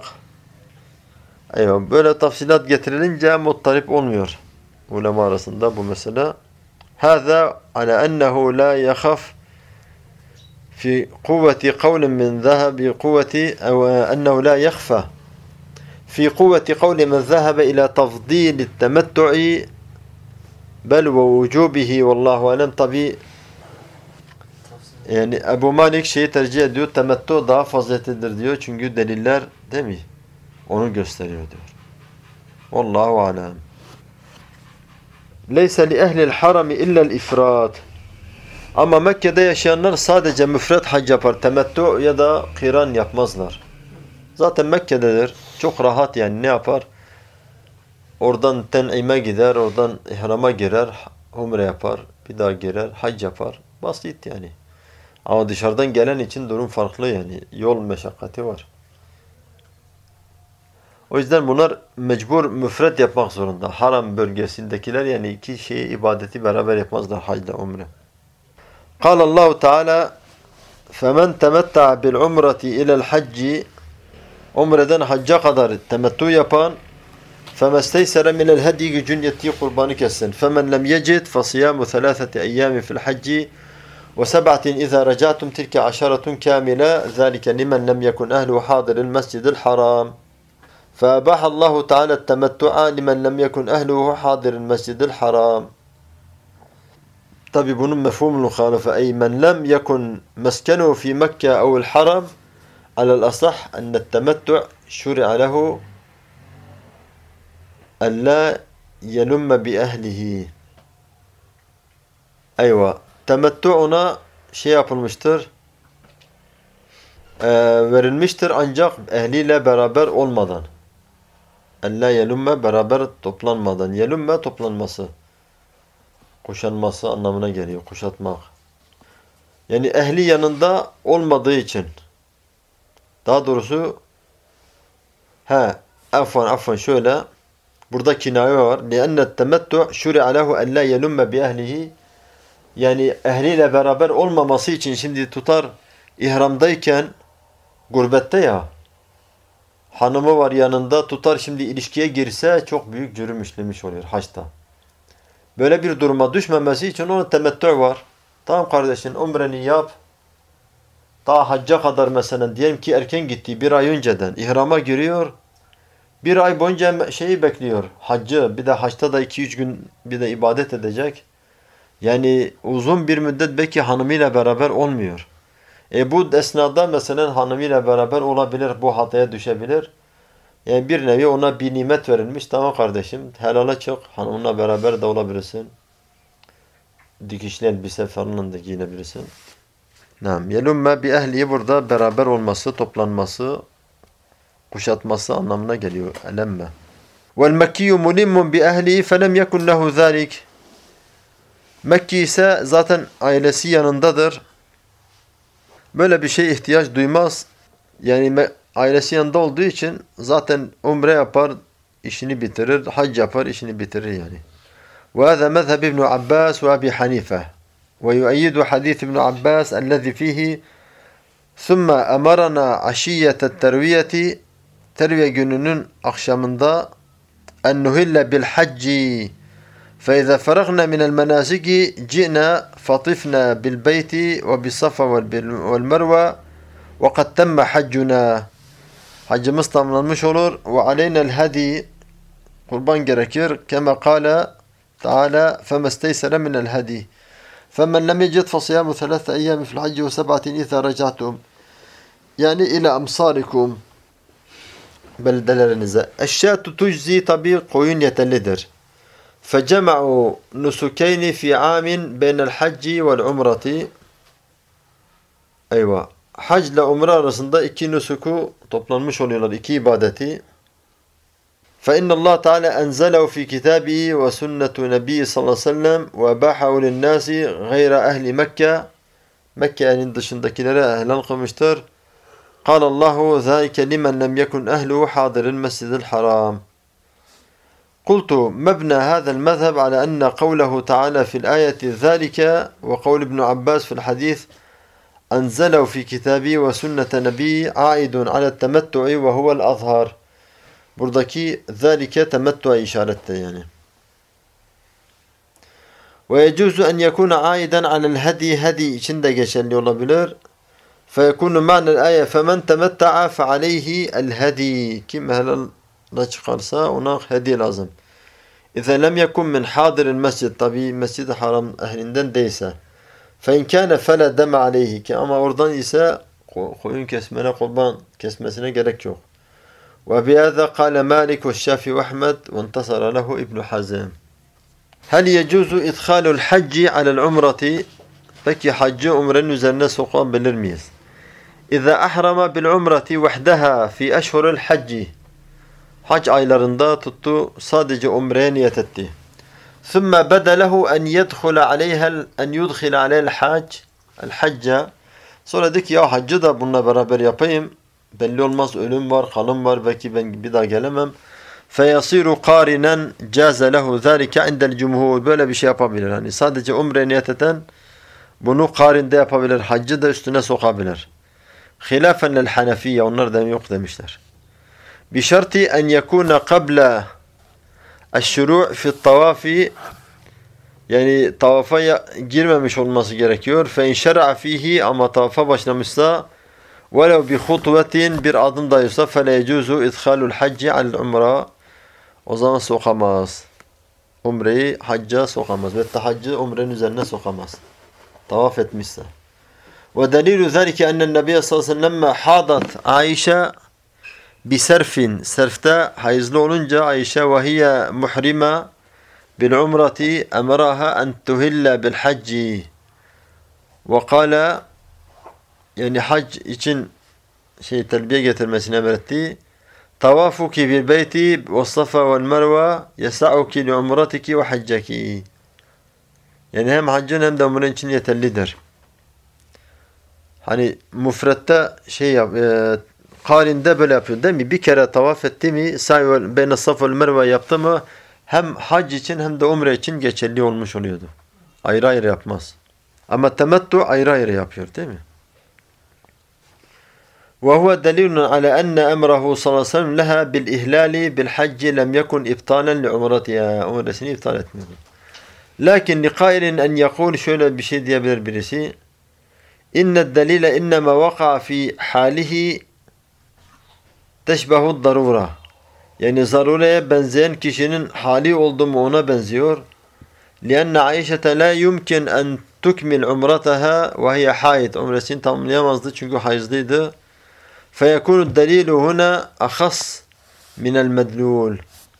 Böyle tafsilat getirilince muttarip olmuyor ulema arasında bu mesele. هذا على أنه لا يخف في قوة قول من ذهب قوة أو أنه لا يخفى في قوة قول من ذهب إلى تفضيل التمتع بل ووجوبه والله أعلم. Tabi yani Ebu Malik şeyi tercih ediyor, temettu daha faziletlidir diyor çünkü deliller değil mi? Onu gösteriyor diyor. Wallahu alem. Leyse li ehlil harami illa'l ifrat. Ama Mekke'de yaşayanlar sadece müfret hac yapar. Temettu ya da kiran yapmazlar. Zaten Mekke'dedir. Çok rahat yani ne yapar? Oradan ten'ime gider, oradan ihrama girer, umre yapar, bir daha girer, hac yapar. Basit yani. Ama dışarıdan gelen için durum farklı yani. Yol meşakkati var. O yüzden bunlar mecbur müfret yapmak zorunda. Haram bölgesindekiler yani iki şeyi ibadeti beraber yapmazlar hacla umre. قال الله تعالى فمن تمتع بالعمرة إلى الحج umreden hacca kadar temettü yapan فَمَا اسْتَيْسَرَ مِنَ الْهَدِي gücün yettiği kurbanı kessin. فَمَنْ لَمْ يَجِدْ فَصِيَامُ ثَلَاثَةِ اَيَّامٍ فِي الْحَجِّ وَسَبْعَةٍ إِذَا رَجَعْتُمْ تِلْكَ عَشَرَةٌ كَامِلَةٌ ذَلِكَ لِمَنْ لَمْ يَكُنْ أَهْلُهُ حَاضِرِ الْمَسْجِدِ الْحَرَامِ فَأَبَاحَ اللّٰهُ تَعَالَى التَّمَتُّعَ لِمَنْ لَمْ يَكُنْ أَهْلُهُ حَاضِرِ الْمَسْجِدِ الْحَرَامِ. Tabi bunun mefhumul muhalife ey men lem yekun meskenuhu fi Mekke ev'l haram alel asah enne't temettu' şuri'a lehu en la yelumme bi ehlihi. Eyvah. Temettu'una şey yapılmıştır. Verilmiştir ancak ehliyle beraber olmadan. En la yelumme beraber toplanmadan. Yelumme toplanması. Kuşanması anlamına geliyor. Kuşatmak. Yani ehli yanında olmadığı için. Daha doğrusu afwan şöyle. Burada kinaye var. لِأَنَّ التَّمَتُّعْ شُرِعَ لَهُ أَنْ لَا يَلُمَّ بِأَهْلِهِ. Yani ehliyle beraber olmaması için şimdi tutar ihramdayken gurbette ya hanımı var yanında tutar şimdi ilişkiye girse çok büyük cürüm işlemiş oluyor haçta. Böyle bir duruma düşmemesi için onun temettü var. Tamam kardeşin umreni yap. Daha hacca kadar mesela diyelim ki erken gitti bir ay önceden ihrama giriyor. Bir ay boyunca şeyi bekliyor. Haccı bir de haçta da 2-3 gün bir de ibadet edecek. Yani uzun bir müddet belki hanımıyla beraber olmuyor. Bu esnada mesela hanımıyla beraber olabilir. Bu hataya düşebilir. Yani bir nevi ona bir nimet verilmiş. Tamam kardeşim helala çık. Hanımla beraber de olabilirsin. Dikişli elbise falan da giyinebilirsin. Naam. Yelumme bi ehliyi burada beraber olması, toplanması, kuşatması anlamına geliyor. Elemme. Vel mekkiyyu mulimmun bi ehlihi felem yekun lehu zalik. Mekki ise zaten ailesi yanındadır. Böyle bir şey ihtiyaç duymaz. Yani ailesi yanında olduğu için zaten umre yapar, işini bitirir, hac yapar, işini bitirir yani. وهذا مذهب ابن عباس وأبي حنيفة ويؤيد حديث ابن عباس الذي فيه ثم أمرنا عشية التروية تروية gününün akşamında أن نهل بالحج فإذا فرغنا من المناسك جئنا فطفنا بالبيت وبالصفا والمروة وقد تم حجنا Haccımız tamamlanmış olur ve aleynel hadi kurban gerekir kema kâle Teala femesteysere minel hadi femen lem yecid fasiyâmu thelâthe eyyâmi fil hacci ve seb'atin izâ reca'tum yani ila amsarikum beldelerinize. Eşşâtu tujzi tabi koyun yeterlidir. Fecema'u nusukeyni fi amin beynel hacci vel umrati. Eyvah. Hac ile umre arasında iki nusuku toplanmış oluyorlar. İki ibadeti. فإن الله تعالى أنزله في كتابه وسنة نبيه صلى الله عليه وسلم وأباحه للناس غير أهل مكة Mekke'nin dışındakilere helal kılmıştır. قال الله ذلك لمن لم يكن أهله حاضر المسجد الحرام. قلت مبنى هذا المذهب على أن قوله تعالى في الآية ذلك وقول ابن عباس في الحديث أنزله في كتابه وسنة نبيه عائد على التمتع وهو الأظهر. Buradaki ذلك temettu'a işarettir yani. Ve yecuzu en yekuna aidan alel hadi içinde geçerli olabilir. Feyekunu ma'nel ayet femen temetta'a fe aleyhi el hadi. Kim helal çıkarsa ona hediye lazım. İza lem yekun min hadiril mescid tabi mescid-i haram ehlinden değilse. Fe in kâne fele deme aleyhi ki ama oradan ise koyun kesmene kurban kesmesine gerek yok. وبهذا قال مالك والشافعي وأحمد وانتصر له ابن حزم. هل يجوز إدخال الحج على العمرة؟ Peki haccı umrenin üzerine sokabilir miyiz? إذا أحرم بالعمرة وحدها في أشهر الحج. Hac aylarında tuttu sadece umreye niyet etti. ثم بدا له أن يدخل عليها أن يدخل عليه الحج. Sonra dedi ki ya haccı da bununla beraber yapayım. Belli olmaz ölüm var, kalım var belki ben bir daha gelemem. فَيَصِيرُ قَارِنًا جَازَ لَهُ ذَٰلِكَ عِنْدَ الْجُمْهُورِ. Böyle bir şey yapabilir. Hani sadece umre niyet eden bunu karinde yapabilir. Haccı da üstüne sokabilir. خِلَافًا لِلْحَنَفِيَّ. Onlar da yok demişler. بِشَرْطِ أَنْ يَكُونَ قَبْلَ الشُّرُوعِ فِي الطَّوَافِ. Yani tavafa girmemiş olması gerekiyor. فَاِنْ شَرَعَ ف۪يهِ. Ama tavafa başlamışsa وَلَوْ بِخُطْوَةٍ bir adım dayıyorsa فَلَا يَجُوزُ اِدْخَالُ الْحَجِّ عَلَى الْعُمْرَةِ. O zaman sokamaz. Umreyi hacca sokamaz. Ve haccı umrenin üzerine sokamaz. Tavaf etmişse. وَدَلِيلُ ذَلِكَ اَنَّ النَّبِيَ sallallahu aleyhi ve sellem حَاضَتْ Ayşe بِسَرْفٍ. Serfte hayızlı olunca Ayşe وَهِيَ مُحْرِمَةً بِالْعُمْرَةِ اَمَرَهَا اَنْ تُهِلَّ بِالْحَجِّ. وَقَالَ yani hac için telbiye getirmesini emretti. Tavafuki bil beyti ve safa vel merve yesa'uki li umretiki ve haccaki. Yani hem haccın hem de umren için yeterlidir. Hani mufrette karinde böyle yapıyor değil mi? Bir kere tavaf etti mi sa'i beyne safa vel merve yaptı mı hem hac için hem de umre için geçerli olmuş oluyordu. Ayrı ayrı yapmaz. Ama temettu ayrı ayrı yapıyor değil mi? وهو دليل على أن أمره صلى الله عليه وسلم لها بالإهلال بالحج لم يكن إبطالا لعمرتها. Umresini iptal etmiyordu. Lakin لقائل أن يقول şöyle bir şey diyebilir birisi. إن الدليل إنما وقع في حاله تشبه الضرورة. Yani zarureye benzeyen kişinin hali oldu mu ona benziyor. لأن عائشة لا يمكن أن تكمل عمرتها وهي حائض. Umresini tamamlayamazdı çünkü hayızlıydı. فيكون الدليل هنا أخص من المدلول.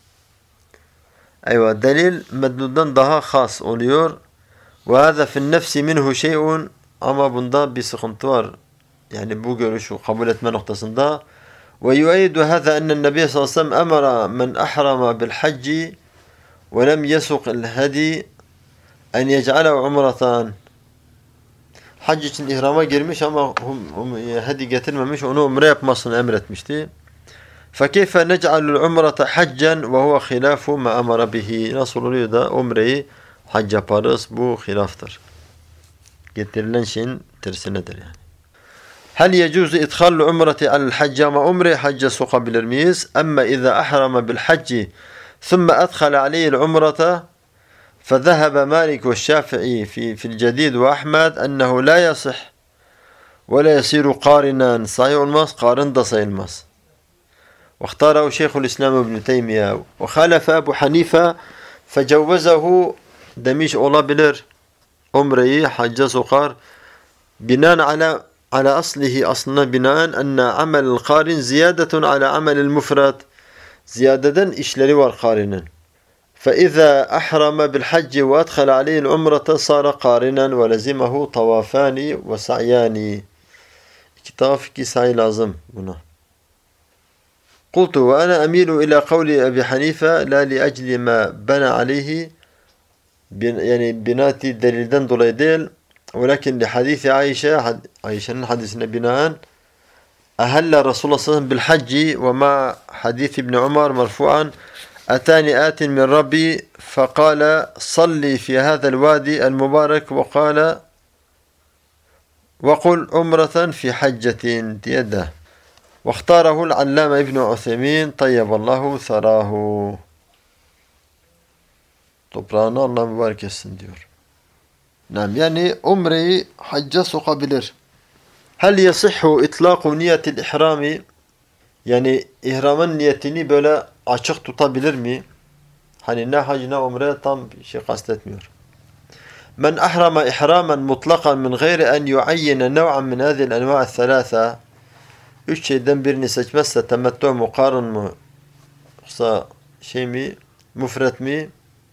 أيوة delil medluldan daha has oluyor. وهذا في النفس منه شيء. Ama bunda bir sıkıntı var. Yani bu görüşü kabul etme noktasında. ويؤيد هذا أن النبي صلى الله عليه وسلم أمر من أحرم بالحج ولم يسق الهدي أن يجعله عمرة. hac için ihrama girmiş ama hediye getirmemiş, onu umre yapmasını emretmişti. فَكَيْفَ نَجْعَلُ الْعُمْرَةَ حَجًّا وَهُوَ خِلَافُ مَا أَمَرَ بِهِ. Nasıl oluyor da umreyi hac yaparız? Bu hilaftır. Getirilen şeyin tersinedir yani. هل يجوز إدخال العمرة على الحج ama umre hacca sokabilir miyiz? أما إذا أحرم بالحج ثم أدخل عليه العمرة فذهب مالك والشافعي في الجديد وأحمد أنه لا يصح ولا يصير قارنا. Sahih olmaz, qarın da sayılmaz. واختاره شيخ الإسلام ابن تيمية وخالف أبو حنيفة فجوزه demiş olabilir. Umreyi hacca sokar. Binaen على أصله aslına binaen أن عمل القارن زيادة على عمل المفرد. Ziyadeden işleri var qarinin. فإذا أحرم بالحج وأدخل عليه العمرة صار قارنا ولزمه طوافان وسعيان. İki tavaf, iki sa'i lazım buna. قلت وأنا أميل إلى قول أبي حنيفة لا لأجل ما بنى عليه yani binati delilden dolayı değil ولكن لحديث Ayşe'nin hadisine binaen أهل رسول الله صلى الله عليه وسلم بالحج وما حديث ابن عمر مرفوعا أتاني آت من ربي فقال صلي في هذا الوادي المبارك وقل عمرة في حجة يده. واختاره العلامة ابن عثيمين طيب الله ثراه. Toprağını Allah mübarek etsin diyor. Yani umreyi hacca sokabilir. Hel yasihhu itlaqu niyetil ihrami, yani ihramın niyetini böyle açık tutabilir mi? Hani ne hac ne umre tam bir şey kastetmiyor. Men ahrama ihraman mutlakan min gayri en yuayyine nev'an min hadhihi el-enva' thalatha. Üç şeyden birini seçmezse temettü mu, qarın mı, yoksa şey mi, müfret mi?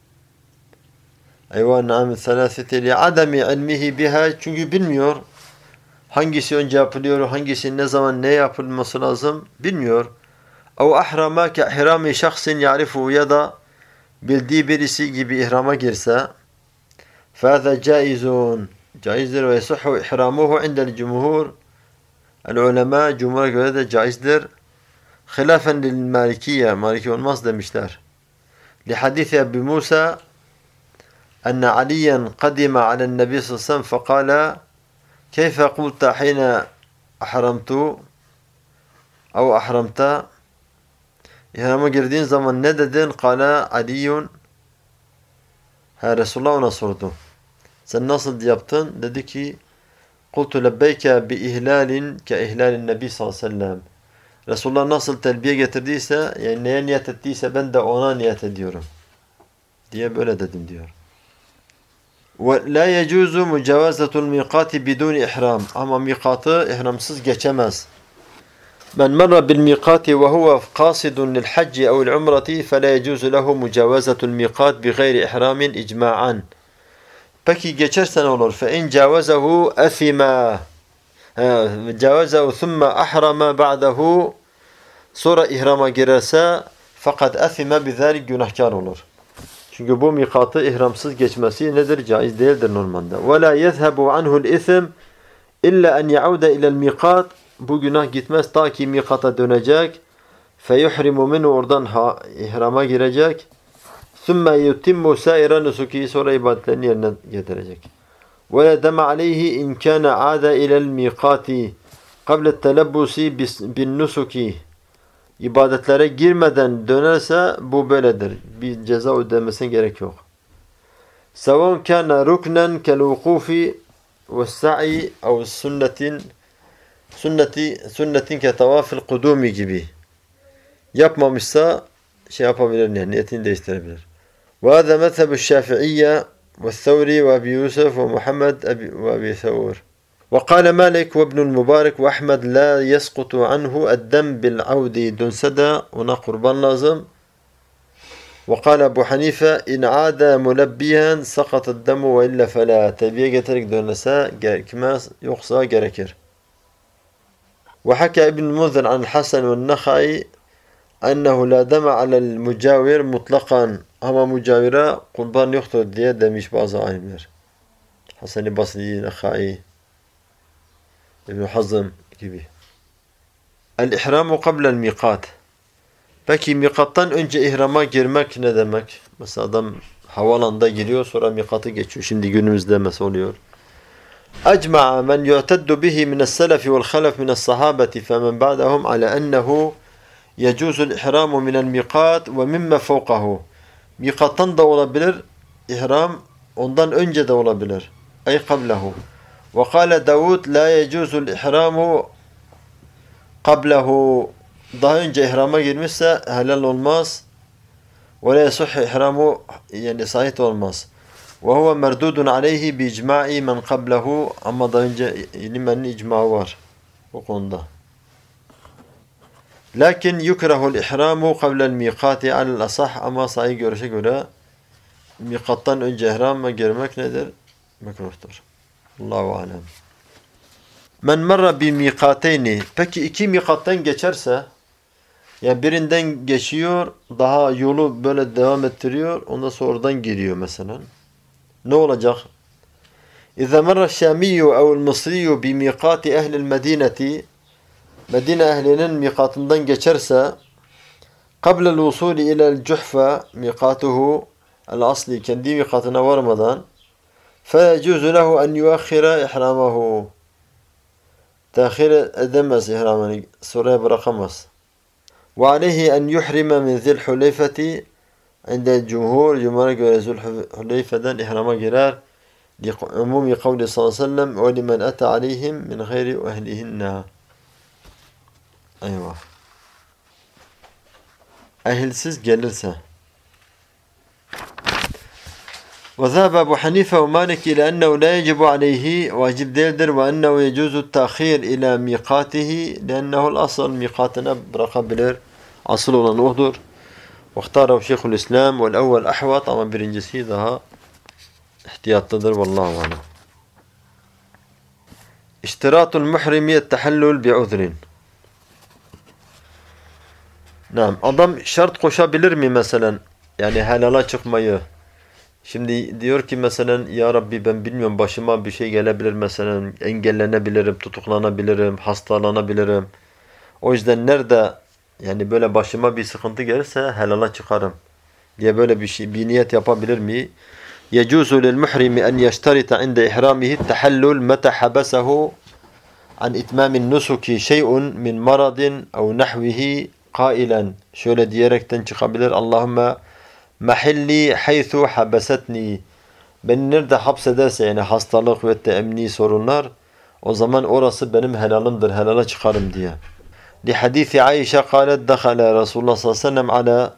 Eyvan na'am thalasati li adami ilmihi biha, çünkü bilmiyor. Hangisi önce yapılıyor, hangisi ne zaman ne yapılması lazım bilmiyor. Ev ahrama ke ihrami şahsin ya'rifu, ya da bildiği birisi gibi ihrama girse fâze caizun, caizdir ve yasuhu ihramuhu indel cumhur. El-ulema cumhura göre de caizdir. Hilafen lil malikiye, maliki olmaz demişler. Li hadisi Ebu Musa enne Aliyen kadime alen nebi sallallahu aleyhi ve sellem fekala keyfe kulta hine ahramtu ev ahramta, İhrama girdiğin zaman ne dedin? Kala Aliyun, Resulullah ona sordu. Sen nasıl yaptın? Dedi ki kultu lebbeyke bi ihlalin ke ihlalin nebi sallallahu aleyhi ve sellem. Resulullah nasıl telbiye getirdiyse, yani neye niyet ettiyse ben de ona niyet ediyorum diye böyle dedim diyor. Ve la yecuzu mucavazatul miqati bidun ihram, ama mikatı ihramsız geçemez. Men merra bil miqati ve huve qasidun lil hacci ev el umreti fe la yecuzu lehu mucavazatul miqat bi gayri ihramin icma'an. Peki geçerse ne olur? Fe in cavazahu athima, cavazahu thumma ahrama ba'dahu, sonra ihrama girerse fakat athima bizalik, günahkar olur. Çünkü bu mikatı ihramsız geçmesi nedir? Caiz değildir normalde. Ve la yezhebu anhu'l ism illa en yauda ila'l miqat, bu günah gitmez ta ki mikata dönecek. Feyuhrimu minhu, oradan ihrama girecek. Thumma yutimmu saira nusuki, sonra ibadetlerini yerine getirecek. Ve la dema aleyhi in kana aada ila'l miqati qabla telabbusi bin nusuki. İbadetlere girmeden dönerse bu böyledir. Bir ceza ödemesine gerek yok. Sevan kana ruknen kel vukufi ve sa'i ev sünnetin ke tavafil kudumi gibi. Yapmamışsa şey yapabilir, yani niyetini değiştirebilir. Ve hâzâ mezhebu şafi'iyye ve thawri ve Ebu Yusuf ve Muhammed ve Ebu Thawr. وقال مالك وابن المبارك وأحمد لا يسقط عنه الدم بالعود دنسدا، ona kurban lazım. وقال أبو حنيفة إن عاد ملبيا سقط الدم وإلا فلا, telbiye getirerek dönse gerekmez, yoksa gerekir. وحكى ابن المنذر عن الحسن والنخعي أنه لا دم على المجاور مطلقا, ama mücavire kurban yoktur diye demiş bazı alimler. Hasan-ı Basri, Nekhai. İbn Hazm gibi. El-ihramu qabla'l miqat. Peki mikattan önce ihrama girmek ne demek? Mesela adam havalanda giriyor sonra mikatı geçiyor. Şimdi günümüzde mesela oluyor. أجمع من يعتد به من السلف والخلف من الصحابة فمن بعدهم على أنه يجوز الإحرام من الميقات ومما فوقه. Mikattan da olabilir, ihram ondan önce de olabilir. Ay qablahu. Ve kâle Davud la yecuzul ihramu qablahu. Daha önce ihrama girmişse helal olmaz. Ve la yasuh ihramu yani sahih olmaz. Ve huve merdudun aleyhi bi icma'i men qablahu. Ama daha önce ilimlerin icmağı var bu konuda. Lakin yukrahul ihramu qable'l miqati alel asah. Ama sahih görüşe göre mikattan önce ihrama girmek nedir? Mekruhtur. Allahu alem. Men marra bi miqateyni. Peki iki mikattan geçerse, yani birinden geçiyor, daha yolu böyle devam ettiriyor, ondan sonra oradan giriyor mesela. Ne olacak? İza marra Şamiyyu ev'l Mısriyyu bi miqati ehli'l Medineti. Medine ehlinin mikatından geçerse, qable'l vusul ila'l Cuhfa miqatuhu el-asli, kendi mikatına varmadan فَيَجُوزُ لَهُ أَنْ يُؤَخِّرَ إِحْرَامَهُ. Tehir edemez ihramını, sonraya bırakamaz. وَعَلَيْهِ أَنْ يُحْرِمَ مِنْ ذِي الْحُلَيْفَةِ عند الجمهور. Cumhur'a göre Zülhüleyfe'den ihrama girer. لِعُمُومِ قَوْلِ صلى الله عليه وسلم وَلِمَنْ أَتَى عَلَيْهِمْ مِنْ غَيْرِ أَهْلِهِنَّ. Eyvah. Ehilsiz gelirse. وذهب أبو حنيفة ومالك إلى أنه لا يجب عليه واجب değildir وأنه يجوز التأخير إلى ميقاته لأنه الأصل ميقاتنا bırakabilir. Asıl olan odur. واختاره شيخ الإسلام والأول أحوط ama birincisi daha ihtiyatlıdır. Vallahu alem. İştiratul muhrimi التحلل بعذر. Naam. Adam şart koşabilir mi mesela? Yani helala çıkmayı. Şimdi diyor ki mesela ya Rabbi ben bilmiyorum başıma bir şey gelebilir mesela, engellenebilirim, tutuklanabilirim, hastalanabilirim. O yüzden nerede yani böyle başıma bir sıkıntı gelirse helala çıkarım diye böyle bir şey, bir niyet yapabilir mi? Yecuzu lil muhrimi en yeşterita inde ihramihi tahallul meta habasahu an itmamin nusuki şey'un min maradin ev nahvihi kailen. Şöyle diyerekten çıkabilir. Allahümme mahalli haythu habasetni. Beni nerede hapsederse yani hastalık ve emni sorunlar, o zaman orası benim helalımdır, helala çıkarım diye. Li hadisi Ayşe قالت دخل Resulullah sallallahu aleyhi ve sellem ala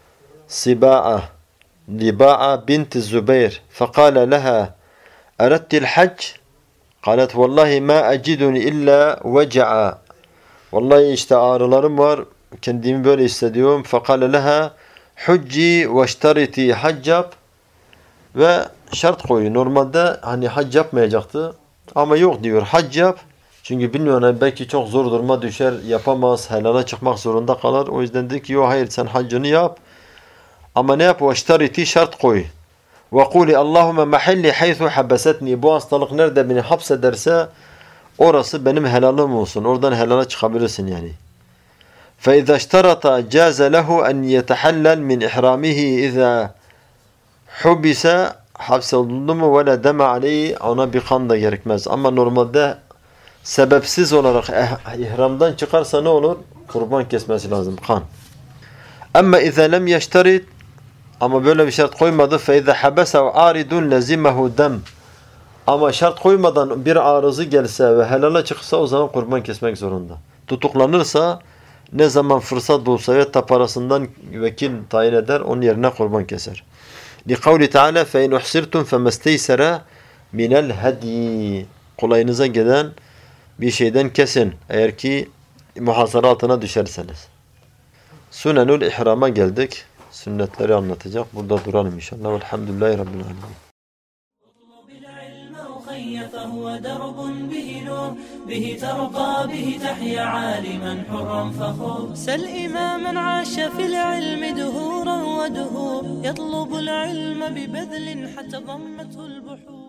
Liba'a bint Zübeyr فقال لها أردت الحج قالت والله ما أجدني إلا وجع. Vallahi işte ağrılarım var, kendimi böyle hissediyorum. فقال لها Hucci ve iştariti haccab, ve şart koyuyor. Normalde hani hac yapmayacaktı ama yok diyor hac yap. Çünkü bilmiyorum belki çok zor duruma düşer, yapamaz, helala çıkmak zorunda kalır. O yüzden dedi ki yok hayır sen haccını yap. Ama ne yap? Ve iştariti şart koy. Ve kuli Allahümme mahalli haythu habasetni. Bu hastalık nerede beni hapsederse orası benim helalım olsun. Oradan helala çıkabilirsin yani. فإذا اشترط جاز له أن يتحلل من إحرامه إذا حبس hapse olundu mu ve la deme aleyhi, ona bir kan da gerekmez. Ama normalde sebepsiz olarak ihramdan çıkarsa ne olur? Kurban kesmesi lazım, kan. Ama اذا لم يشترط, ama böyle bir şart koymadı. فإذا حبس عارض لزمه دم. Ama şart koymadan bir arızı gelse ve helala çıksa o zaman kurban kesmek zorunda. Tutuklanırsa ne zaman fırsat bulsa ya parasından vekil tayin eder, onun yerine kurban keser. لِقَوْلِ تَعَالَى فَاِنْ اُحْسِرْتُمْ فَمَسْتَيْسَرَ مِنَ الْهَدِيِّ. Kolayınıza gelen bir şeyden kesin, eğer ki muhasara altına düşerseniz. Sünenül İhram'a geldik. Sünnetleri anlatacak. Burada duralım inşallah. Velhamdülillahi Rabbil alemin. فهو درب به نور به ترقى به تحيا عالما حرا فخور سل إماما عاش في العلم دهورا ودهور يطلب العلم ببذل حتى ضمته البحور